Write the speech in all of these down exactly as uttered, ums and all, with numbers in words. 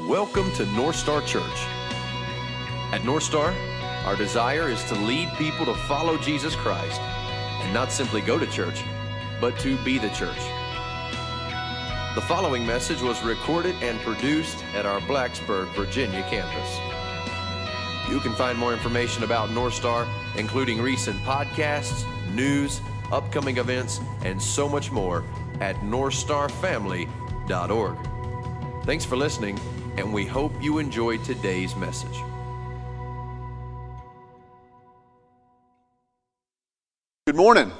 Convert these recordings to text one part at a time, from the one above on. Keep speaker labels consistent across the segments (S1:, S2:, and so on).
S1: Welcome to North Star Church. At North Star, our desire is to lead people to follow Jesus Christ and not simply go to church, but to be the church. The following message was recorded and produced at our Blacksburg, Virginia campus. You can find more information about North Star, including recent podcasts, news, upcoming events, and so much more at north star family dot org. Thanks for listening, and we hope you enjoyed today's message.
S2: Good morning.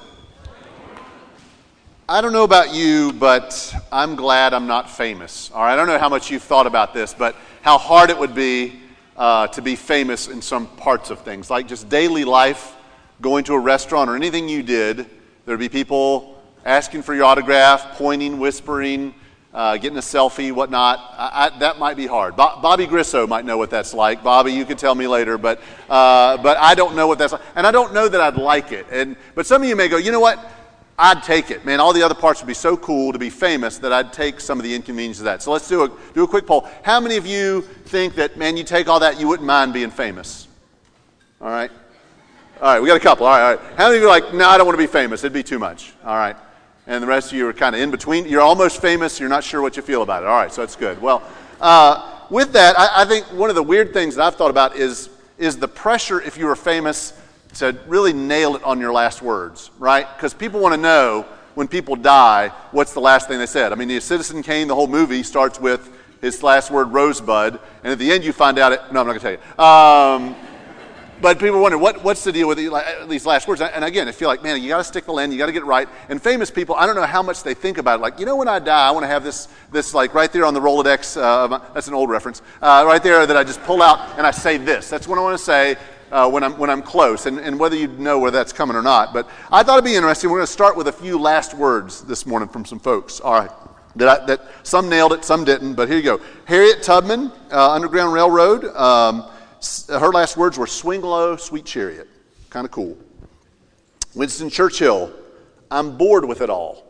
S2: I don't know about you, but I'm glad I'm not famous. All right, I don't know how much you've thought about this, but how hard it would be uh, to be famous in some parts of things, like just daily life, going to a restaurant or anything you did. There'd be people asking for your autograph, pointing, whispering, uh, getting a selfie, whatnot. I, I, that might be hard. Bo- Bobby Grissow might know what that's like. Bobby, you could tell me later, but uh, but I don't know what that's like, and I don't know that I'd like it. And but some of you may go, you know what? I'd take it, man. All the other parts would be so cool to be famous that I'd take some of the inconvenience of that. So let's do a do a quick poll. How many of you think that, man, you take all that, you wouldn't mind being famous? All right. All right, we got a couple. All right, all right. How many of you are like, no, I don't want to be famous. It'd be too much. All right. And the rest of you are kind of in between. You're almost famous. You're not sure what you feel about it. All right, so that's good. Well, uh, with that, I, I think one of the weird things that I've thought about is, is the pressure, if you were famous, to really nail it on your last words, right? Because people want to know when people die, what's the last thing they said. I mean, the Citizen Kane, the whole movie starts with his last word, Rosebud, and at the end you find out it, no, I'm not going to tell you. Um, but people wonder, what, what's the deal with these last words? And again, I feel like, man, you got to stick the land, you got to get it right. And famous people, I don't know how much they think about it. Like, you know, when I die, I want to have this, this like right there on the Rolodex, uh, that's an old reference, uh, right there that I just pull out and I say this. That's what I want to say. Uh, when I'm when I'm close, and, and whether you know where that's coming or not. But I thought it'd be interesting. We're going to start with a few last words this morning from some folks. All right, that I, that some nailed it, some didn't. But here you go. Harriet Tubman, uh, Underground Railroad. Um, her last words were "Swing low, sweet chariot." Kind of cool. Winston Churchill, "I'm bored with it all."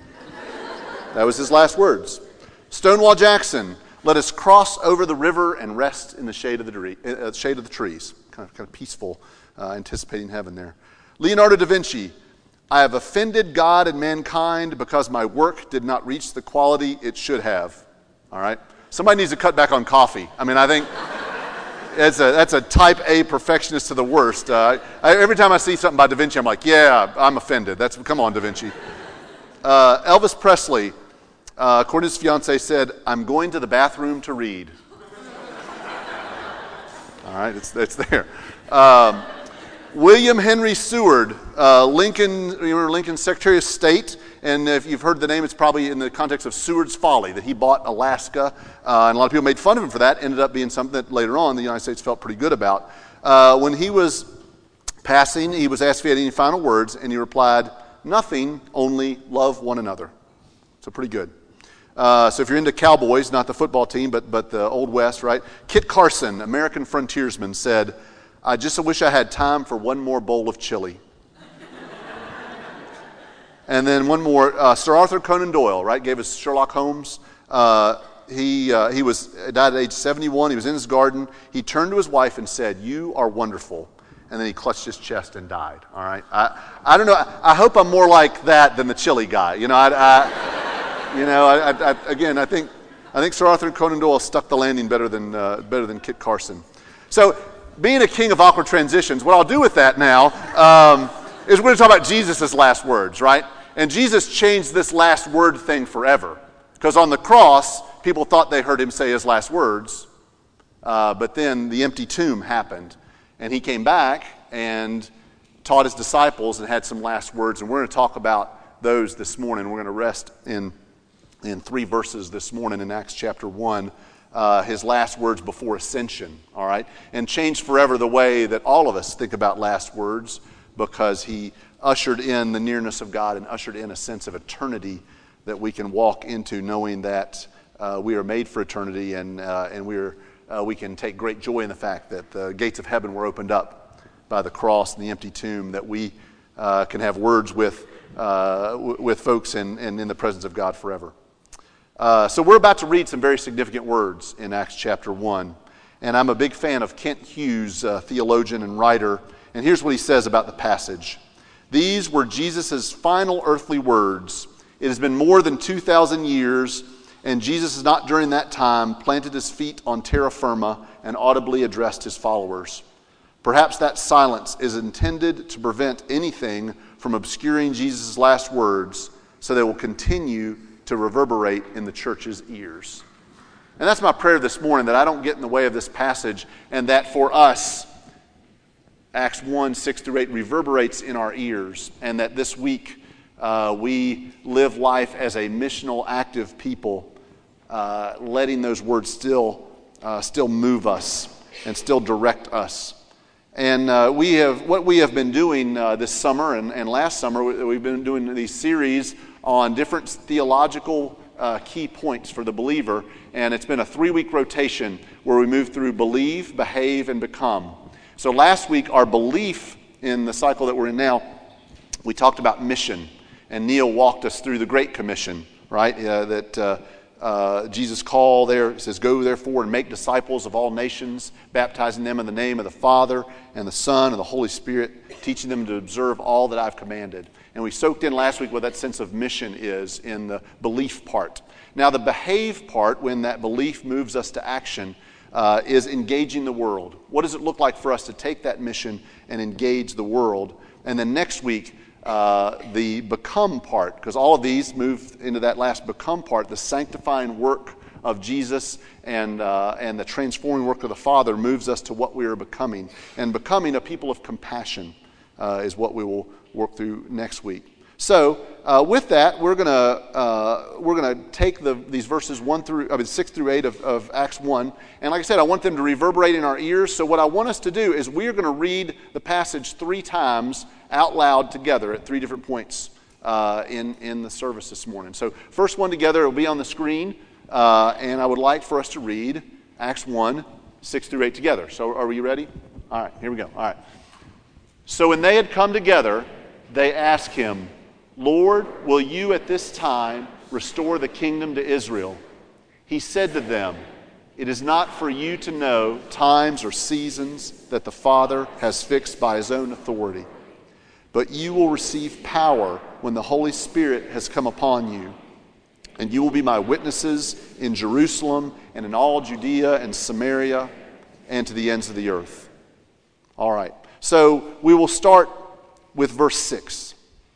S2: That was his last words. Stonewall Jackson, "Let us cross over the river and rest in the shade of the tree, uh, shade of the trees." Kind of, kind of peaceful, uh, anticipating heaven there. Leonardo da Vinci, "I have offended God and mankind because my work did not reach the quality it should have." All right? Somebody needs to cut back on coffee. I mean, I think that's a, that's a type A perfectionist to the worst. Uh, I, every time I see something by Da Vinci, I'm like, yeah, I'm offended. That's Come on, Da Vinci. Uh, Elvis Presley, uh, according to his fiancée, said, "I'm going to the bathroom to read." All right, it's, it's there. Um, William Henry Seward, uh, Lincoln, you remember Lincoln's Secretary of State, and if you've heard the name, it's probably in the context of Seward's Folly, that he bought Alaska, uh, and a lot of people made fun of him for that. Ended up being something that later on the United States felt pretty good about. Uh, when he was passing, he was asked if he had any final words, and he replied, "Nothing, only love one another." So pretty good. Uh, so if you're into cowboys, not the football team, but but the Old West, right? Kit Carson, American frontiersman, said, "I just wish I had time for one more bowl of chili." And then one more, uh, Sir Arthur Conan Doyle, right? Gave us Sherlock Holmes. Uh, he uh, he was died at age seventy-one. He was in his garden. He turned to his wife and said, "You are wonderful." And then he clutched his chest and died. All right. I I don't know. I, I hope I'm more like that than the chili guy. You know, I. I You know, I, I, I, again, I think I think Sir Arthur Conan Doyle stuck the landing better than uh, better than Kit Carson. So, being a king of awkward transitions, what I'll do with that now um, is we're going to talk about Jesus' last words, right? And Jesus changed this last word thing forever, because on the cross, people thought they heard him say his last words, uh, but then the empty tomb happened, and he came back and taught his disciples and had some last words, and we're going to talk about those this morning. We're going to rest in. in three verses this morning in Acts chapter one, uh, his last words before ascension, all right? And changed forever the way that all of us think about last words, because he ushered in the nearness of God and ushered in a sense of eternity that we can walk into, knowing that uh, we are made for eternity, and uh, and we're uh, we can take great joy in the fact that the gates of heaven were opened up by the cross and the empty tomb, that we uh, can have words with uh, w- with folks and, and in the presence of God forever. Uh, so we're about to read some very significant words in Acts chapter one. And I'm a big fan of Kent Hughes, uh, theologian and writer. And here's what he says about the passage. These were Jesus' final earthly words. It has been more than two thousand years, and Jesus has not during that time planted his feet on terra firma and audibly addressed his followers. Perhaps that silence is intended to prevent anything from obscuring Jesus' last words, so they will continue to reverberate in the church's ears. And that's my prayer this morning, that I don't get in the way of this passage, and that for us, Acts one, six through eight reverberates in our ears, and that this week uh, we live life as a missional, active people, uh, letting those words still, uh, still move us and still direct us. And uh, we have what we have been doing uh, this summer and, and last summer, we've been doing these series on different theological uh, key points for the believer. And it's been a three-week rotation where we move through believe, behave, and become. So last week, our belief in the cycle that we're in now, we talked about mission. And Neil walked us through the Great Commission, right? Uh, that uh, uh, Jesus' call there, it says, go therefore and make disciples of all nations, baptizing them in the name of the Father and the Son and the Holy Spirit, teaching them to observe all that I've commanded. And we soaked in last week what that sense of mission is in the belief part. Now the behave part, when that belief moves us to action, uh, is engaging the world. What does it look like for us to take that mission and engage the world? And then next week, uh, the become part, because all of these move into that last become part, the sanctifying work of Jesus and uh, and the transforming work of the Father moves us to what we are becoming. And becoming a people of compassion uh, is what we will work through next week. So, uh, with that, we're gonna uh, we're gonna take the these verses one through I mean six through eight of, of Acts one, and like I said, I want them to reverberate in our ears. So, what I want us to do is we are going to read the passage three times out loud together at three different points uh, in in the service this morning. So, first one together, it'll be on the screen, uh, and I would like for us to read Acts one, six through eight together. So, are we ready? All right, here we go. All right. So, when they had come together, they asked him, Lord, will you at this time restore the kingdom to Israel? He said to them, it is not for you to know times or seasons that the Father has fixed by his own authority, but you will receive power when the Holy Spirit has come upon you, and you will be my witnesses in Jerusalem and in all Judea and Samaria and to the ends of the earth. All right, so we will start with verse six.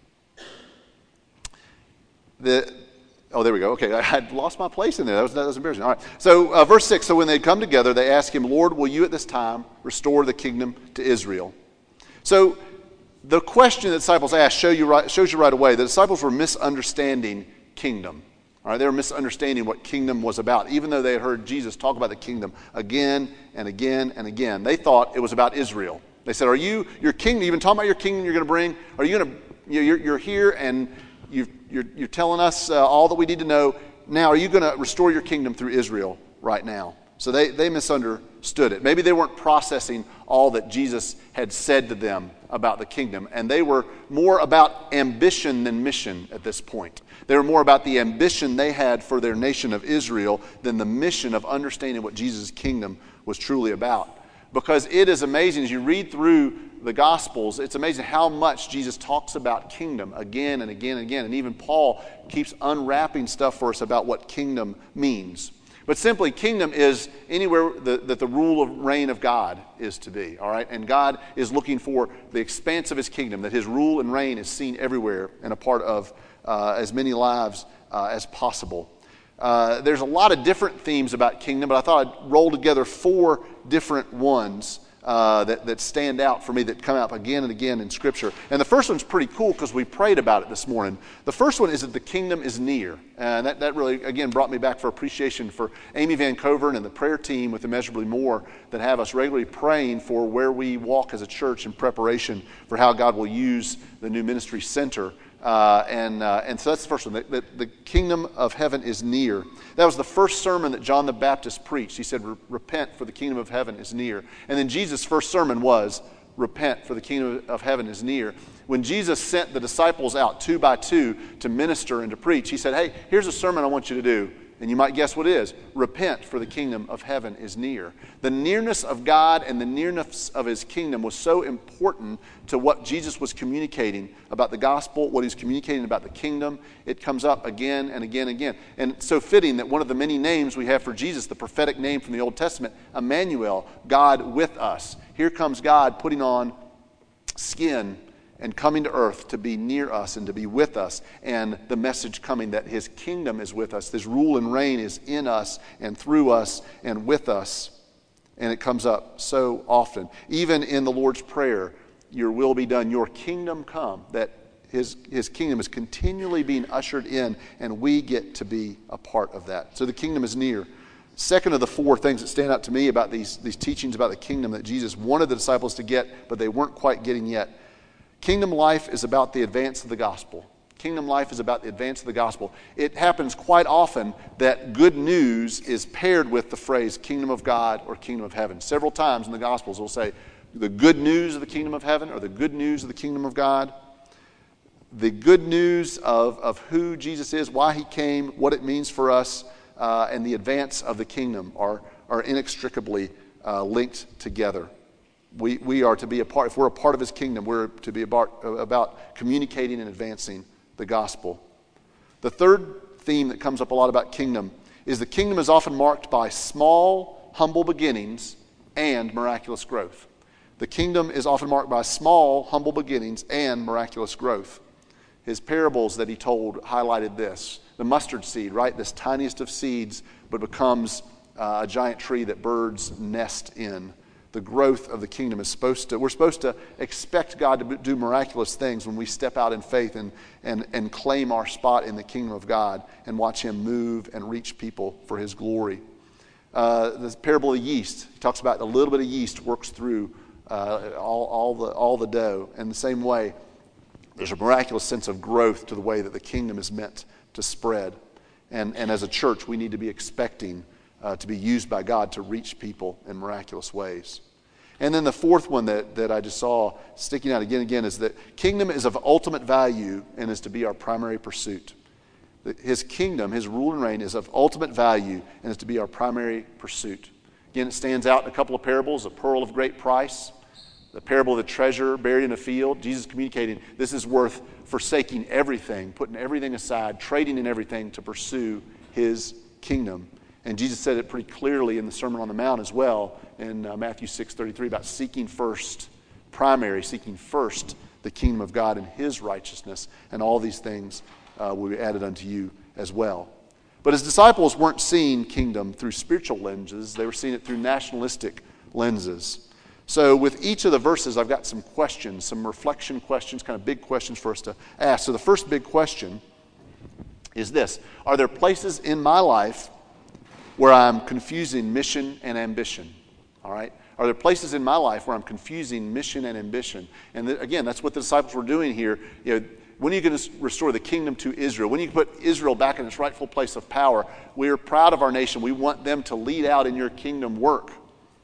S2: The, oh, there we go. Okay, I had lost my place in there. That was, that was embarrassing. All right. So, uh, verse six. So, when they come together, they ask him, Lord, will you at this time restore the kingdom to Israel? So, the question the disciples asked show you right, shows you right away the disciples were misunderstanding kingdom. All right, they were misunderstanding what kingdom was about, even though they had heard Jesus talk about the kingdom again and again and again. They thought it was about Israel. They said, "Are you your kingdom? You've been talking about your kingdom. You're going to bring. Are you going to? You're, you're here and." You've, you're, you're telling us uh, all that we need to know. Now, are you going to restore your kingdom through Israel right now? So they, they misunderstood it. Maybe they weren't processing all that Jesus had said to them about the kingdom. And they were more about ambition than mission at this point. They were more about the ambition they had for their nation of Israel than the mission of understanding what Jesus' kingdom was truly about. Because it is amazing, as you read through the Gospels, it's amazing how much Jesus talks about kingdom again and again and again. And even Paul keeps unwrapping stuff for us about what kingdom means. But simply, kingdom is anywhere the, that the rule of reign of God is to be. All right, and God is looking for the expanse of his kingdom, that his rule and reign is seen everywhere and a part of uh, as many lives uh, as possible. Uh, there's a lot of different themes about kingdom, but I thought I'd roll together four different ones uh, that, that stand out for me, that come up again and again in Scripture. And the first one's pretty cool because we prayed about it this morning. The first one is that the kingdom is near. And that, that really, again, brought me back for appreciation for Amy Van Covern and the prayer team with Immeasurably More that have us regularly praying for where we walk as a church in preparation for how God will use the new ministry center. Uh, and uh, and so that's the first one. The, the, the kingdom of heaven is near. That was the first sermon that John the Baptist preached. He said, repent, for the kingdom of heaven is near. And then Jesus' first sermon was, repent, for the kingdom of heaven is near. When Jesus sent the disciples out two by two to minister and to preach, he said, hey, here's a sermon I want you to do. And you might guess what it is. Repent, for the kingdom of heaven is near. The nearness of God and the nearness of his kingdom was so important to what Jesus was communicating about the gospel, what he was communicating about the kingdom. It comes up again and again and again. And it's so fitting that one of the many names we have for Jesus, the prophetic name from the Old Testament, Emmanuel, God with us. Here comes God putting on skin and coming to earth to be near us and to be with us, and the message coming that his kingdom is with us. His rule and reign is in us and through us and with us. And it comes up so often. Even in the Lord's Prayer, your will be done, your kingdom come, that his, his kingdom is continually being ushered in, and we get to be a part of that. So the kingdom is near. Second of the four things that stand out to me about these, these teachings about the kingdom that Jesus wanted the disciples to get, but they weren't quite getting yet. Kingdom life is about the advance of the gospel. Kingdom life is about the advance of the gospel. It happens quite often that good news is paired with the phrase kingdom of God or kingdom of heaven. Several times in the Gospels we'll say the good news of the kingdom of heaven or the good news of the kingdom of God. The good news of, of who Jesus is, why he came, what it means for us, uh, and the advance of the kingdom are, are inextricably uh, linked together. We, we are to be a part, if we're a part of his kingdom, we're to be about, about communicating and advancing the gospel. The third theme that comes up a lot about kingdom is the kingdom is often marked by small, humble beginnings and miraculous growth. The kingdom is often marked by small, humble beginnings and miraculous growth. His parables that he told highlighted this. The mustard seed, right? This tiniest of seeds, but becomes uh, a giant tree that birds nest in. The growth of the kingdom is supposed to, we're supposed to expect God to do miraculous things when we step out in faith and, and, and claim our spot in the kingdom of God and watch him move and reach people for his glory. Uh, the parable of the yeast, he talks about a little bit of yeast works through uh, all, all, the, all the dough. In the same way, there's a miraculous sense of growth to the way that the kingdom is meant to spread. And, and as a church, we need to be expecting Uh, to be used by God to reach people in miraculous ways. And then the fourth one that, that I just saw sticking out again and again is that kingdom is of ultimate value and is to be our primary pursuit. His kingdom, his rule and reign is of ultimate value and is to be our primary pursuit. Again, it stands out in a couple of parables, a pearl of great price, the parable of the treasure buried in a field. Jesus communicating this is worth forsaking everything, putting everything aside, trading in everything to pursue his kingdom. And Jesus said it pretty clearly in the Sermon on the Mount as well in uh, Matthew six thirty-three about seeking first, primary, seeking first the kingdom of God and his righteousness, and all these things uh, will be added unto you as well. But his disciples weren't seeing kingdom through spiritual lenses. They were seeing it through nationalistic lenses. So with each of the verses, I've got some questions, some reflection questions, kind of big questions for us to ask. So the first big question is this: are there places in my life where I'm confusing mission and ambition? All right? Are there places in my life where I'm confusing mission and ambition? And th- again, that's what the disciples were doing here. You know, when are you going to restore the kingdom to Israel? When are you going to put Israel back in its rightful place of power? We are proud of our nation. We want them to lead out in your kingdom work.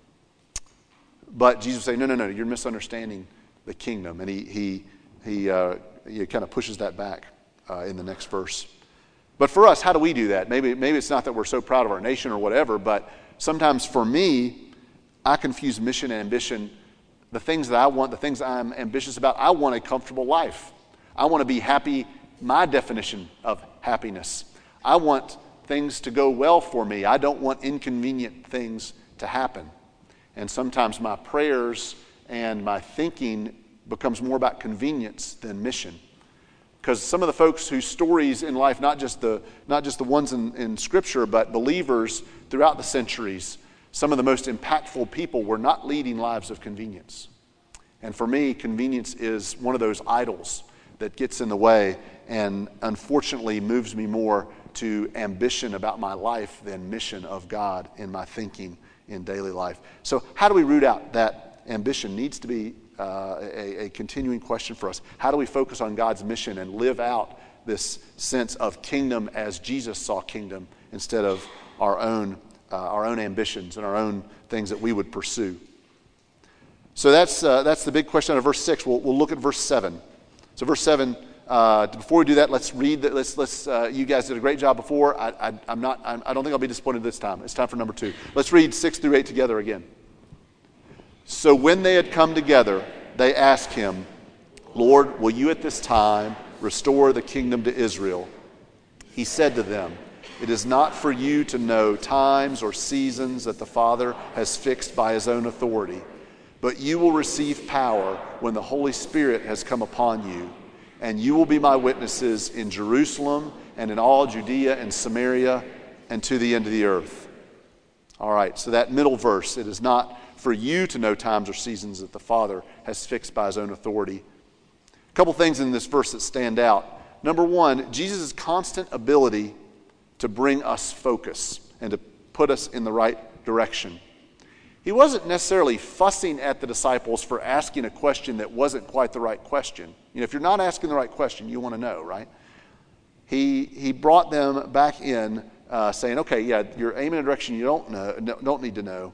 S2: But Jesus would say, no, no, no, you're misunderstanding the kingdom. And he, he, he, uh, he kind of pushes that back uh, in the next verse. But for us, how do we do that? Maybe, maybe it's not that we're so proud of our nation or whatever, but sometimes for me, I confuse mission and ambition. The things that I want, the things I'm ambitious about, I want a comfortable life. I want to be happy, my definition of happiness. I want things to go well for me. I don't want inconvenient things to happen. And sometimes my prayers and my thinking becomes more about convenience than mission. Because some of the folks whose stories in life, not just the not just the ones in, in Scripture, but believers throughout the centuries, some of the most impactful people were not leading lives of convenience. And for me, convenience is one of those idols that gets in the way and unfortunately moves me more to ambition about my life than mission of God in my thinking in daily life. So how do we root out that ambition? Needs to be uh, a, a continuing question for us. How do we focus on God's mission and live out this sense of kingdom as Jesus saw kingdom instead of our own uh, our own ambitions and our own things that we would pursue? So that's uh, that's the big question out of verse six. We'll, we'll look at verse seven. So verse seven, Uh, before we do that, let's read. The, let's let's. Uh, you guys did a great job before. I, I, I'm not. I'm, I don't think I'll be disappointed this time. It's time for number two. Let's read six through eight together again. So when they had come together, they asked him, "Lord, will you at this time restore the kingdom to Israel?" He said to them, "It is not for you to know times or seasons that the Father has fixed by his own authority, but you will receive power when the Holy Spirit has come upon you. And you will be my witnesses in Jerusalem and in all Judea and Samaria and to the end of the earth." All right, so that middle verse, it is not for you to know times or seasons that the Father has fixed by his own authority. A couple things in this verse that stand out. Number one, Jesus' constant ability to bring us focus and to put us in the right direction. He wasn't necessarily fussing at the disciples for asking a question that wasn't quite the right question. You know, if you're not asking the right question, you want to know, right? He he brought them back in, uh, saying, "Okay, yeah, you're aiming in a direction you don't know, don't need to know."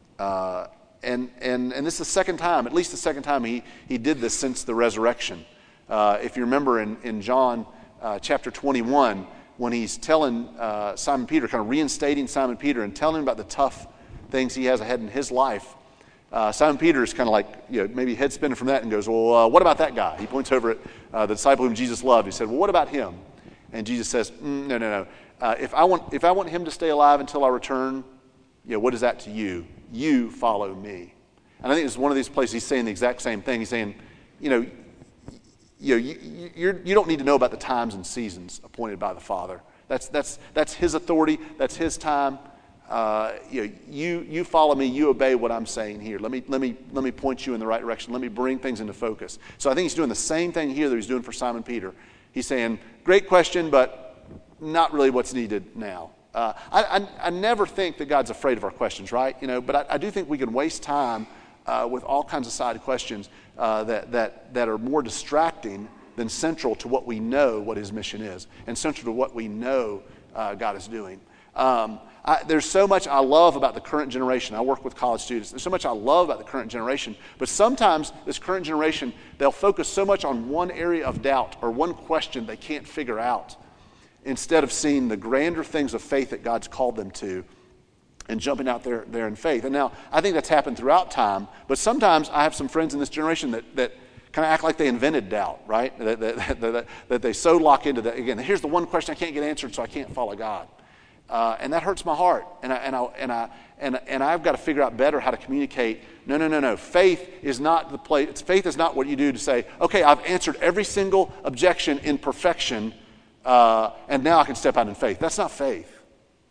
S2: Uh, and and and this is the second time, at least the second time he he did this since the resurrection. Uh, if you remember in in John uh, chapter twenty-one, when he's telling uh, Simon Peter, kind of reinstating Simon Peter and telling him about the tough things he has ahead in his life, uh, Simon Peter is kind of like, you know, maybe head spinning from that and goes, "Well, uh, what about that guy?" He points over at uh, the disciple whom Jesus loved. He said, "Well, what about him?" And Jesus says, mm, "No, no, no. Uh, if I want, if I want him to stay alive until I return, you know, what is that to you? You follow me." And I think this is one of these places he's saying the exact same thing. He's saying, you know, you know, you, you're, you don't need to know about the times and seasons appointed by the Father. That's that's that's his authority. That's his time. Uh, you, know, you you follow me, you obey what I'm saying here. Let me let me let me point you in the right direction. Let me bring things into focus. So I think he's doing the same thing here that he's doing for Simon Peter. He's saying, "Great question, but not really what's needed now." Uh, I, I I never think that God's afraid of our questions, right? You know, but I, I do think we can waste time uh, with all kinds of side questions uh, that that that are more distracting than central to what we know what his mission is, and central to what we know uh, God is doing. Um, I, there's so much I love about the current generation. I work with college students. There's so much I love about the current generation. But sometimes this current generation, they'll focus so much on one area of doubt or one question they can't figure out instead of seeing the grander things of faith that God's called them to and jumping out there, there in faith. And now, I think that's happened throughout time. But sometimes I have some friends in this generation that, that kind of act like they invented doubt, right? That, that, that, that they so lock into that. Again, here's the one question I can't get answered, so I can't follow God. Uh, and that hurts my heart, and I, and I, and I, and and I've got to figure out better how to communicate. No, no, no, no. Faith is not the place. Faith is not what you do to say, "Okay, I've answered every single objection in perfection, uh, and now I can step out in faith." That's not faith.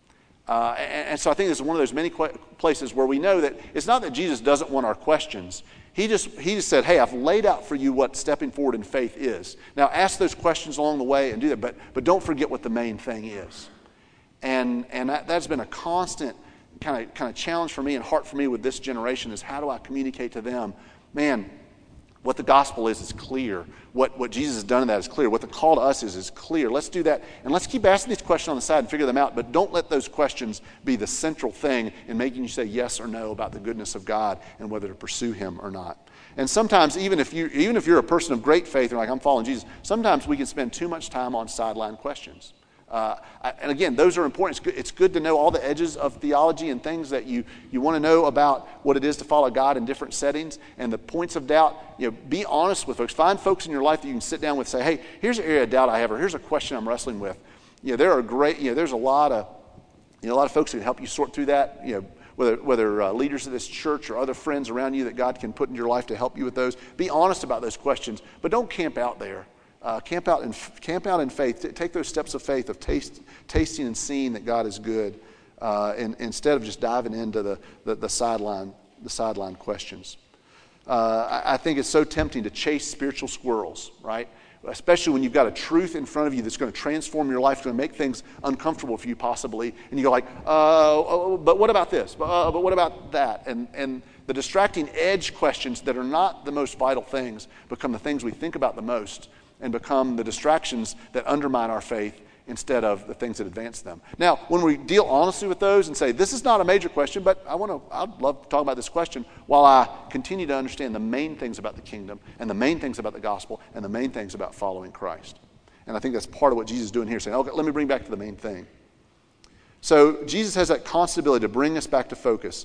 S2: Uh, and, and so I think this is one of those many qu- places where we know that it's not that Jesus doesn't want our questions. He just he just said, "Hey, I've laid out for you what stepping forward in faith is. Now ask those questions along the way and do that, but but don't forget what the main thing is." And and that, that's been a constant kind of kind of challenge for me and heart for me with this generation is how do I communicate to them, man, what the gospel is is clear. What what Jesus has done in that is clear. What the call to us is is clear. Let's do that. And let's keep asking these questions on the side and figure them out. But don't let those questions be the central thing in making you say yes or no about the goodness of God and whether to pursue him or not. And sometimes even if you even if you're a person of great faith and like I'm following Jesus, sometimes we can spend too much time on sideline questions. Uh, I, and again, those are important. It's good, it's good to know all the edges of theology and things that you, you want to know about what it is to follow God in different settings and the points of doubt. You know, be honest with folks. Find folks in your life that you can sit down with and say, "Hey, here's an area of doubt I have, or here's a question I'm wrestling with." You know, there are great. You know, there's a lot of, you know, a lot of folks who can help you sort through that. You know, whether whether uh, leaders of this church or other friends around you that God can put in your life to help you with those. Be honest about those questions, but don't camp out there. Uh, camp out in camp out in faith. T- take those steps of faith of taste, tasting and seeing that God is good, uh, and, instead of just diving into the the, the sideline the sideline questions. Uh, I, I think it's so tempting to chase spiritual squirrels, right? Especially when you've got a truth in front of you that's going to transform your life, going to make things uncomfortable for you possibly, and you go like, uh, oh, but what about this? Uh, but what about that? And and the distracting edge questions that are not the most vital things become the things we think about the most, and become the distractions that undermine our faith instead of the things that advance them. Now, when we deal honestly with those and say, this is not a major question, but I want to, I'd love to talk about this question while I continue to understand the main things about the kingdom and the main things about the gospel and the main things about following Christ. And I think that's part of what Jesus is doing here, saying, okay, let me bring back to the main thing. So Jesus has that constant ability to bring us back to focus.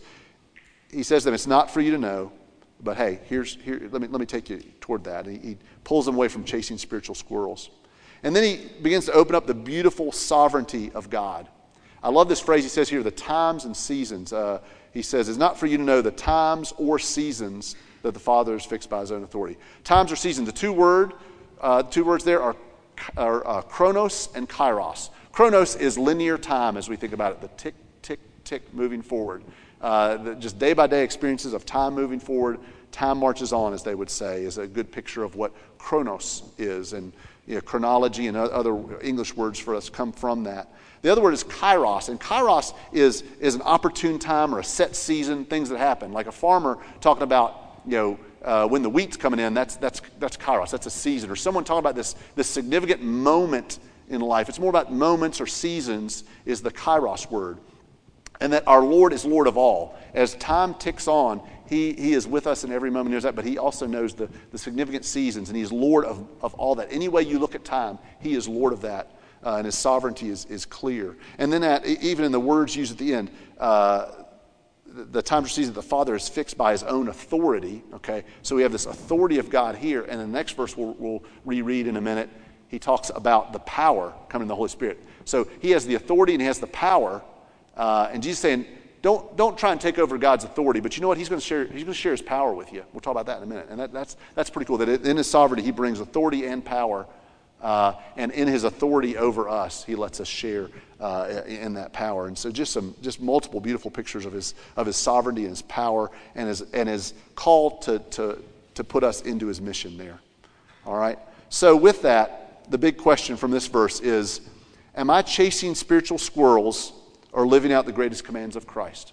S2: He says to them, it's not for you to know, but hey, here's here. Let me let me take you toward that. And he, he pulls them away from chasing spiritual squirrels. And then he begins to open up the beautiful sovereignty of God. I love this phrase he says here, the times and seasons. Uh, he says, it's not for you to know the times or seasons that the Father has fixed by his own authority. Times or seasons. The two word, uh, two words there are, are uh, chronos and kairos. Chronos is linear time as we think about it, the tick, tick, tick moving forward. Uh, the, just day-by-day experiences of time moving forward. Time marches on, as they would say, is a good picture of what chronos is. And you know, chronology and other English words for us come from that. The other word is kairos. And kairos is, is an opportune time or a set season, things that happen. Like a farmer talking about, you know, uh, when the wheat's coming in, that's, that's, that's kairos. That's a season. Or someone talking about this, this significant moment in life. It's more about moments or seasons is the kairos word. And that our Lord is Lord of all. As time ticks on, He, he is with us in every moment. He knows that, but He also knows the, the significant seasons, and He is Lord of, of all that. Any way you look at time, He is Lord of that, uh, and His sovereignty is, is clear. And then at, even in the words used at the end, uh, the, the times or seasons that the Father is fixed by His own authority. Okay, so we have this authority of God here, and in the next verse we'll, we'll reread in a minute. He talks about the power coming in the Holy Spirit. So He has the authority and He has the power. Uh, and Jesus is saying, don't, don't try and take over God's authority, but you know what? He's going to share, he's going to share His power with you. We'll talk about that in a minute. And that, that's, that's pretty cool, that in His sovereignty, He brings authority and power. Uh, and in His authority over us, He lets us share uh, in that power. And so just some, just multiple beautiful pictures of His, of His sovereignty and His power and His, and His call to, to, to put us into His mission there. All right? So with that, the big question from this verse is, am I chasing spiritual squirrels or living out the greatest commands of Christ?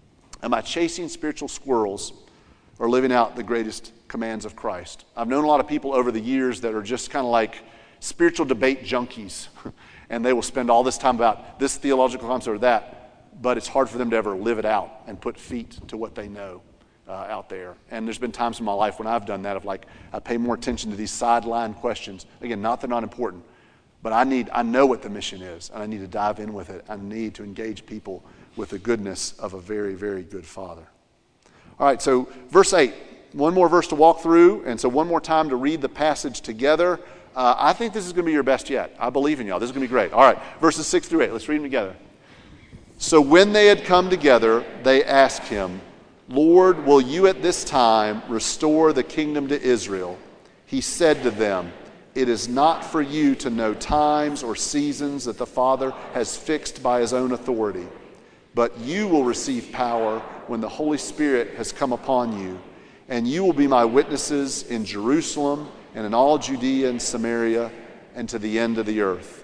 S2: Am I chasing spiritual squirrels or living out the greatest commands of Christ? I've known a lot of people over the years that are just kind of like spiritual debate junkies, and they will spend all this time about this theological concept or that, but it's hard for them to ever live it out and put feet to what they know uh, out there. And there's been times in my life when I've done that, of like, I pay more attention to these sideline questions. Again, not they're not important, but I need, I know what the mission is, and I need to dive in with it. I need to engage people with the goodness of a very, very good Father. All right, so verse eight, one more verse to walk through, and so one more time to read the passage together. Uh, I think this is going to be your best yet. I believe in y'all. This is going to be great. All right, verses six through eight. Let's read them together. So when they had come together, they asked Him, Lord, will you at this time restore the kingdom to Israel? He said to them, it is not for you to know times or seasons that the Father has fixed by His own authority, but you will receive power when the Holy Spirit has come upon you, and you will be my witnesses in Jerusalem and in all Judea and Samaria and to the end of the earth.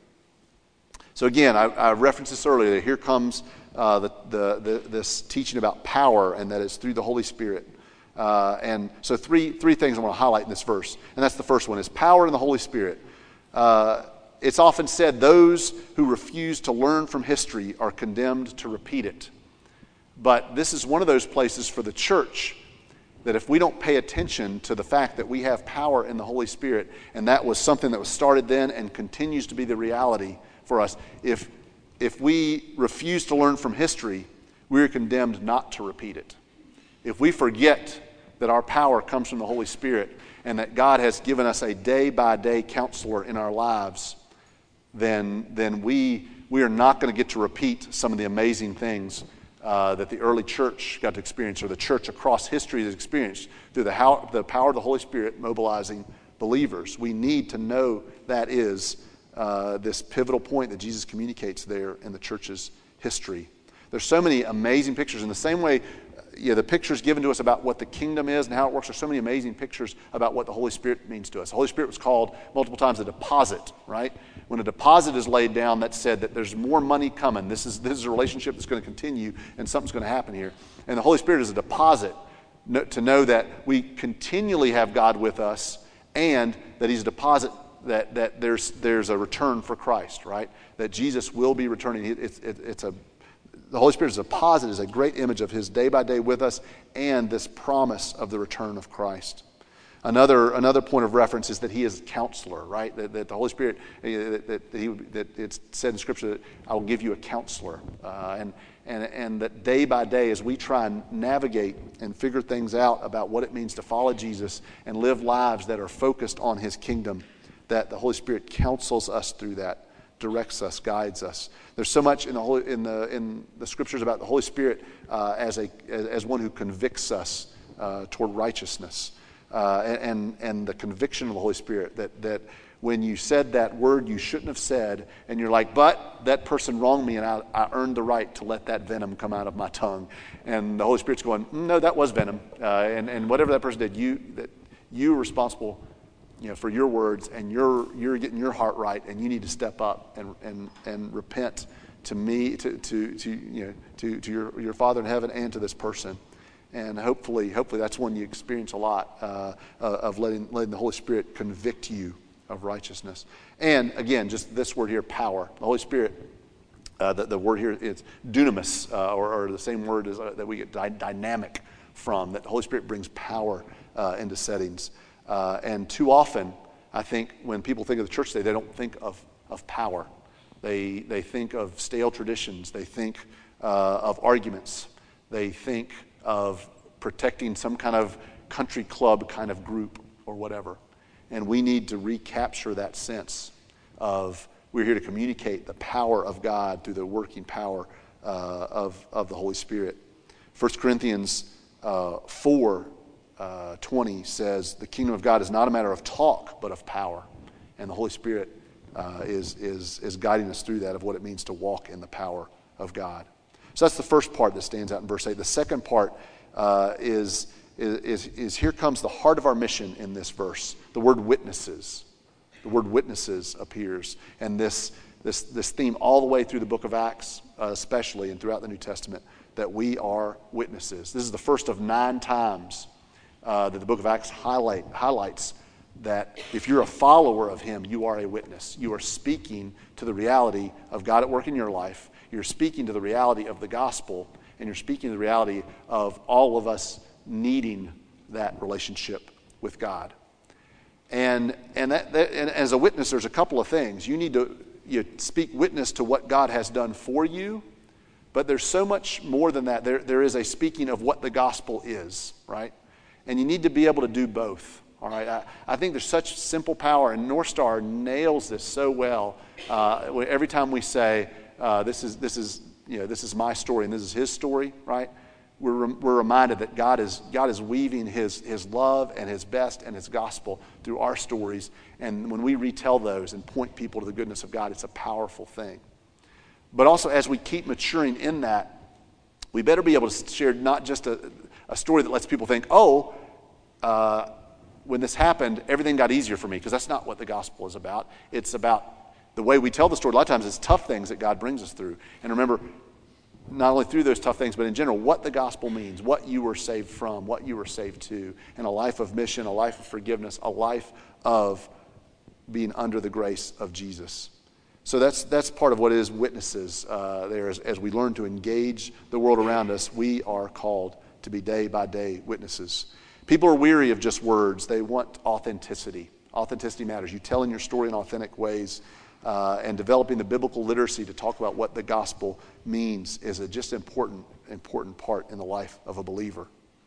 S2: So again, I, I referenced this earlier. Here comes uh, the, the, the, this teaching about power, and that it's through the Holy Spirit. Uh, and so three three things I want to highlight in this verse. And that's the first one, is power in the Holy Spirit. Uh, it's often said those who refuse to learn from history are condemned to repeat it. But this is one of those places for the church that if we don't pay attention to the fact that we have power in the Holy Spirit, and that was something that was started then and continues to be the reality for us, if, if we refuse to learn from history, we are condemned not to repeat it. If we forget that our power comes from the Holy Spirit and that God has given us a day-by-day counselor in our lives, then, then we, we are not going to get to repeat some of the amazing things uh, that the early church got to experience, or the church across history has experienced through the, how, the power of the Holy Spirit mobilizing believers. We need to know that is uh, this pivotal point that Jesus communicates there in the church's history. There's so many amazing pictures. In the same way, you know, the pictures given to us about what the kingdom is and how it works, there's so many amazing pictures about what the Holy Spirit means to us. The Holy Spirit was called multiple times a deposit, right? When a deposit is laid down, that said that there's more money coming. This is, this is a relationship that's going to continue, and something's going to happen here. And the Holy Spirit is a deposit to know that we continually have God with us, and that He's a deposit that, that there's, there's a return for Christ, right? That Jesus will be returning. It's, it, it's a, the Holy Spirit is a positive, is a great image of his day by day with us and this promise of the return of Christ. Another, another point of reference is that he is counselor, right? That, that the Holy Spirit, that, that, he, that it's said in Scripture that I will give you a counselor. Uh, and, and, and that day by day as we try and navigate and figure things out about what it means to follow Jesus and live lives that are focused on his kingdom, that the Holy Spirit counsels us through that, directs us, guides us. There's so much in the Holy, in the in the Scriptures about the Holy Spirit uh, as a as one who convicts us uh, toward righteousness. Uh, and and the conviction of the Holy Spirit, that that when you said that word you shouldn't have said, and you're like, but that person wronged me, and I, I earned the right to let that venom come out of my tongue, and the Holy Spirit's going, no, that was venom, uh, and and whatever that person did, you that you are responsible, you know, for your words, and you're you're getting your heart right, and you need to step up and and and repent to me, to to to you know to to your your Father in heaven and to this person. And hopefully, hopefully that's one you experience a lot uh, uh, of letting letting the Holy Spirit convict you of righteousness. And again, just this word here, power. The Holy Spirit, uh, the, the word here is dunamis, uh, or, or the same word as, uh, that we get dy- dynamic from. That the Holy Spirit brings power uh, into settings. Uh, and too often, I think when people think of the church today, they don't think of of power. They they think of stale traditions. They think uh, of arguments. They think of protecting some kind of country club kind of group or whatever. And we need to recapture that sense of we're here to communicate the power of God through the working power uh, of, of the Holy Spirit. First Corinthians uh, four twenty says, the kingdom of God is not a matter of talk, but of power. And the Holy Spirit uh, is, is, is guiding us through that of what it means to walk in the power of God. So that's the first part that stands out in verse eight. The second part uh, is, is, is here comes the heart of our mission in this verse. The word witnesses. The word witnesses appears. And this, this, this theme all the way through the book of Acts, uh, especially, and throughout the New Testament, that we are witnesses. This is the first of nine times uh, that the book of Acts highlight, highlights that if you're a follower of him, you are a witness. You are speaking to the reality of God at work in your life. You're speaking to the reality of the gospel, and you're speaking to the reality of all of us needing that relationship with God. And and, that, that, and as a witness, there's a couple of things. You need to you speak witness to what God has done for you, but there's so much more than that. There, there is a speaking of what the gospel is, right? And you need to be able to do both. All right, I, I think there's such simple power, and North Star nails this so well. Uh, every time we say, uh, "This is this is you know this is my story and this is His story," right? We're re- we're reminded that God is God is weaving His His love and His best and His gospel through our stories, and when we retell those and point people to the goodness of God, it's a powerful thing. But also, as we keep maturing in that, we better be able to share not just a, a story that lets people think, "Oh." Uh, When this happened, everything got easier for me, because that's not what the gospel is about. It's about the way we tell the story. A lot of times it's tough things that God brings us through. And remember, not only through those tough things, but in general, what the gospel means, what you were saved from, what you were saved to, and a life of mission, a life of forgiveness, a life of being under the grace of Jesus. So that's that's part of what is witnesses uh, there. As, as we learn to engage the world around us, we are called to be day-by-day witnesses. People are weary of just words. They want authenticity. Authenticity matters. You telling your story in authentic ways uh, and developing the biblical literacy to talk about what the gospel means is a just important, important part in the life of a believer.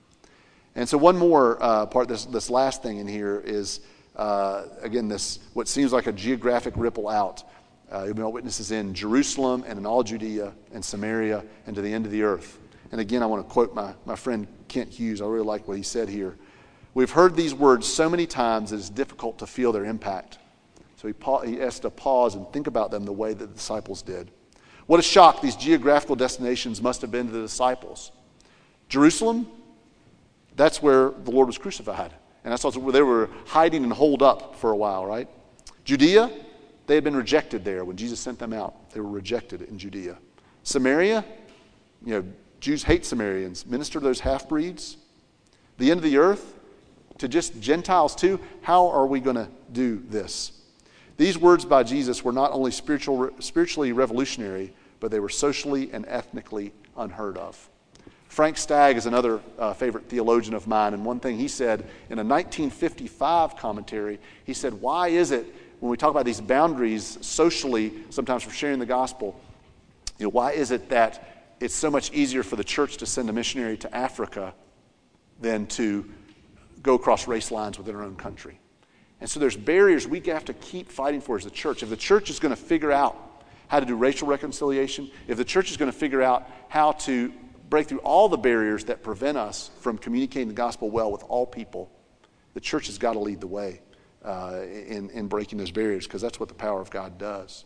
S2: And so one more uh, part, this, this last thing in here is, uh, again, this what seems like a geographic ripple out. Uh, you'll be witnesses in Jerusalem and in all Judea and Samaria and to the end of the earth. And again, I want to quote my, my friend Kent Hughes. I really like what he said here. We've heard these words so many times that it's difficult to feel their impact. So he, pa- he has to pause and think about them the way that the disciples did. What a shock these geographical destinations must have been to the disciples. Jerusalem, that's where the Lord was crucified. And that's also where they were hiding and holed up for a while, right? Judea, they had been rejected there. When Jesus sent them out, they were rejected in Judea. Samaria, you know, Jews hate Samaritans. Minister to those half-breeds. The end of the earth, to just Gentiles too. How are we going to do this? These words by Jesus were not only spiritual, spiritually revolutionary, but they were socially and ethnically unheard of. Frank Stagg is another uh, favorite theologian of mine, and one thing he said in a nineteen fifty-five commentary, he said, why is it when we talk about these boundaries socially, sometimes for sharing the gospel, you know, why is it that it's so much easier for the church to send a missionary to Africa than to go across race lines within our own country? And so there's barriers we have to keep fighting for as the church. If the church is going to figure out how to do racial reconciliation, if the church is going to figure out how to break through all the barriers that prevent us from communicating the gospel well with all people, the church has got to lead the way uh, in, in breaking those barriers, because that's what the power of God does.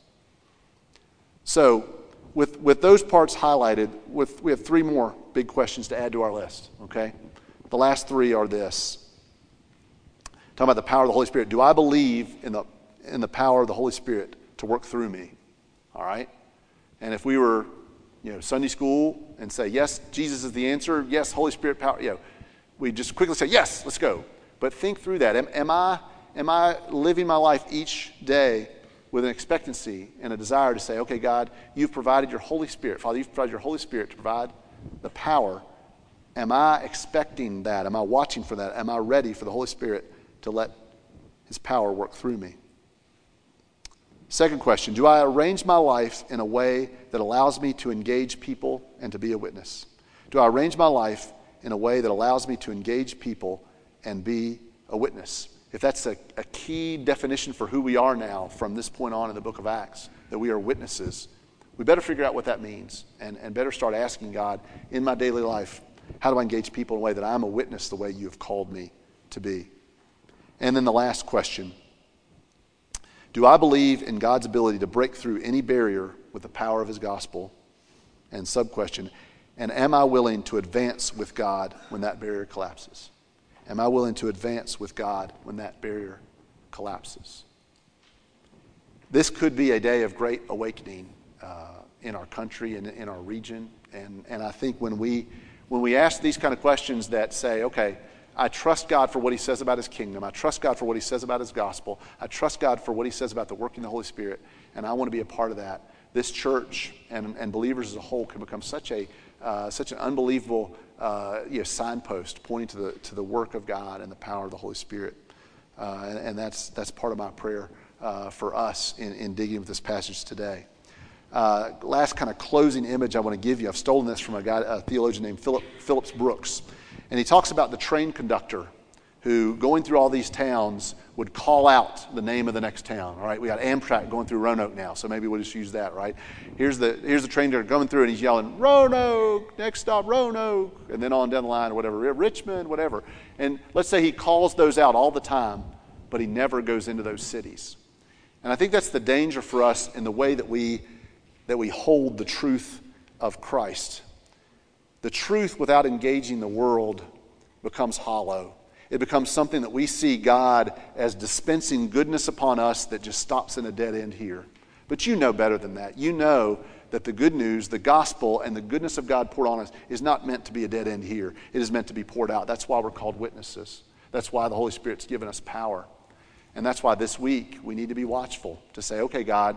S2: So with, with those parts highlighted, with, we have three more big questions to add to our list, okay? The last three are this. Talking about the power of the Holy Spirit. Do I believe in the, in the power of the Holy Spirit to work through me? All right? And if we were, you know, Sunday school and say, yes, Jesus is the answer, yes, Holy Spirit power, you know, we just quickly say, yes, let's go. But think through that. Am, am I am I living my life each day with an expectancy and a desire to say, okay, God, you've provided your Holy Spirit. Father, you've provided your Holy Spirit to provide the power. Am I expecting that? Am I watching for that? Am I ready for the Holy Spirit to let his power work through me? Second question, do I arrange my life in a way that allows me to engage people and to be a witness? Do I arrange my life in a way that allows me to engage people and be a witness? If that's a, a key definition for who we are now from this point on in the book of Acts, that we are witnesses, we better figure out what that means and, and better start asking God, in my daily life, how do I engage people in a way that I'm a witness the way you have called me to be? And then the last question, do I believe in God's ability to break through any barrier with the power of his gospel? And sub-question, and am I willing to advance with God when that barrier collapses? Am I willing to advance with God when that barrier collapses? This could be a day of great awakening uh, in our country and in our region. And, and I think when we, when we ask these kind of questions that say, okay, I trust God for what he says about his kingdom. I trust God for what he says about his gospel. I trust God for what he says about the working of the Holy Spirit. And I want to be a part of that. This church and, and believers as a whole can become such a uh, such an unbelievable uh, you know, signpost pointing to the to the work of God and the power of the Holy Spirit. Uh, and, and that's that's part of my prayer uh, for us in, in digging with this passage today. Uh, last kind of closing image I want to give you. I've stolen this from a guy, a theologian named Philip Phillips Brooks. And he talks about the train conductor who, going through all these towns, would call out the name of the next town. All right, we got Amtrak going through Roanoke now, so maybe we'll just use that, right? Here's the here's the train conductor going through, and he's yelling, Roanoke, next stop, Roanoke, and then on down the line or whatever, Richmond, whatever. And let's say he calls those out all the time, but he never goes into those cities. And I think that's the danger for us in the way that we that we hold the truth of Christ. The truth without engaging the world becomes hollow. It becomes something that we see God as dispensing goodness upon us that just stops in a dead end here. But you know better than that. You know that the good news, the gospel, and the goodness of God poured on us is not meant to be a dead end here. It is meant to be poured out. That's why we're called witnesses. That's why the Holy Spirit's given us power. And that's why this week we need to be watchful to say, okay, God,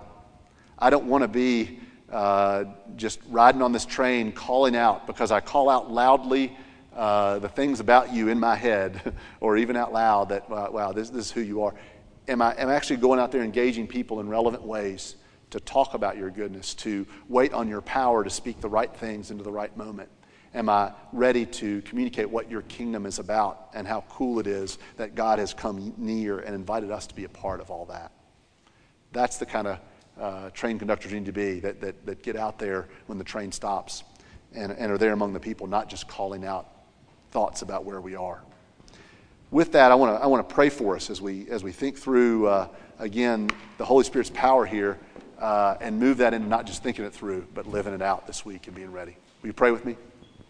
S2: I don't want to be uh, just riding on this train calling out because I call out loudly uh, the things about you in my head or even out loud that, uh, wow, this, this is who you are. Am I am I actually going out there engaging people in relevant ways to talk about your goodness, to wait on your power to speak the right things into the right moment? Am I ready to communicate what your kingdom is about and how cool it is that God has come near and invited us to be a part of all that? That's the kind of uh, train conductors need to be, that, that, that get out there when the train stops and, and are there among the people, not just calling out thoughts about where we are. With that, I want to I want to pray for us as we as we think through, uh, again, the Holy Spirit's power here uh, and move that into not just thinking it through, but living it out this week and being ready. Will you pray with me?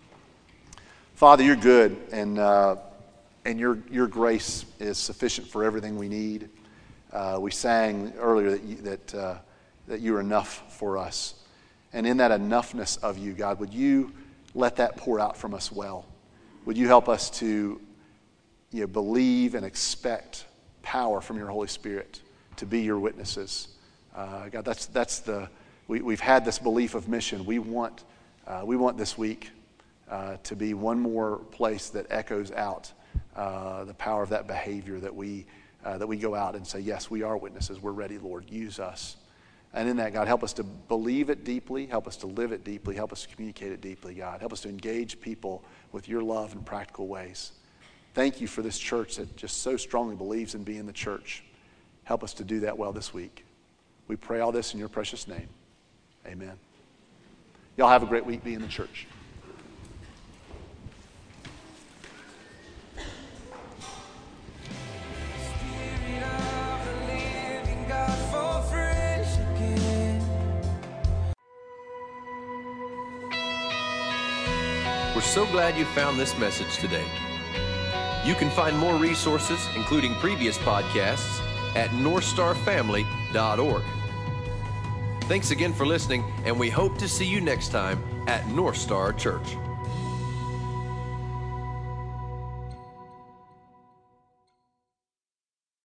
S2: Father, you're good, and uh, and your your grace is sufficient for everything we need. Uh, we sang earlier that you, that uh, that you're enough for us, and in that enoughness of you, God, would you let that pour out from us well? Would you help us to you know, believe and expect power from your Holy Spirit to be your witnesses. Uh, God, that's that's the we, we've had this belief of mission. We want uh, we want this week uh, to be one more place that echoes out uh, the power of that behavior, that we uh, that we go out and say, yes, we are witnesses. We're ready, Lord. Use us. And in that, God, help us to believe it deeply. Help us to live it deeply. Help us to communicate it deeply, God. Help us to engage people with your love in practical ways. Thank you for this church that just so strongly believes in being the church. Help us to do that well this week. We pray all this in your precious name. Amen. Y'all have a great week being the church.
S1: We're so glad you found this message today. You can find more resources, including previous podcasts, at north star family dot org. Thanks again for listening, and we hope to see you next time at North Star Church.